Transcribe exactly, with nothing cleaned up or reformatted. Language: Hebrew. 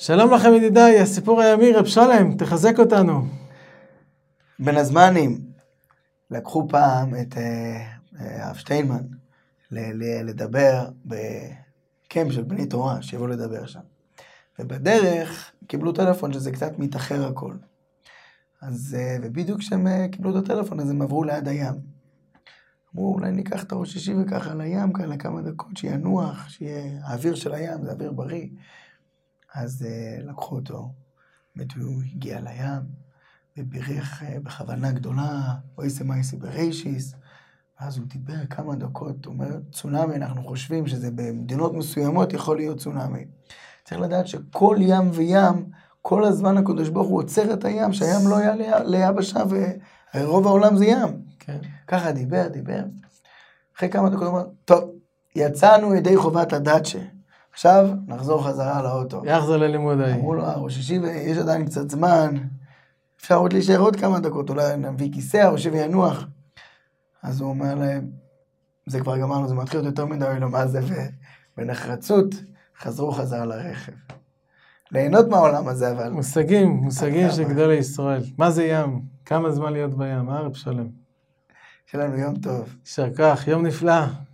שלום לכם ידידיי, הסיפור הימי, רב שלם, תחזק אותנו. בין הזמנים, לקחו פעם את הרב שטיינמן לדבר בקמפ של בני תורה, שיבואו לדבר שם. ובדרך קיבלו טלפון שזה קצת מתאחר הכל. אז, ובדיוק כשהם קיבלו את הטלפון, אז הם עברו ליד הים. אמרו, אולי ניקח את הראש אישי וככה לים, כאלה כמה דקות, שינוח, שיהיה האוויר של הים, זה אוויר בריא. אז uh, לקחו אותו, באמת הוא הגיע לים, ובירך uh, בכוונה גדולה, אויסה מייסי בריישיס, ואז הוא דיבר כמה דקות, הוא אומר, צונאמי, אנחנו חושבים שזה במדינות מסוימות יכול להיות צונאמי. צריך לדעת שכל ים וים, כל הזמן הקדוש ברוך הוא עוצר את הים, שהים לא היה ליבשה, ורוב העולם זה ים. כן. ככה דיבר, דיבר. אחרי כמה דקות הוא אומר, טוב, יצאנו ידי חובת הדאצ'ה. עכשיו נחזור חזרה לאוטו. יחזור ללימוד ההיא. אמרו לו, ראש אישי, יש עדיין קצת זמן, אפשר עוד להישאר עוד כמה דקות, אולי נביא כיסא, ראש אישי וינוח. אז הוא אומר להם, זה כבר גמרנו, זה מתחיל יותר מדי, לא מה זה, ובנחרצות חזרו חזרה לרכב. ליהנות מהעולם הזה, אבל... מושגים, מושגים של גדולי ישראל. מה זה ים? כמה זמן להיות בים? אה, רב שלם? שלנו יום טוב. יישר כוח, יום נפלא.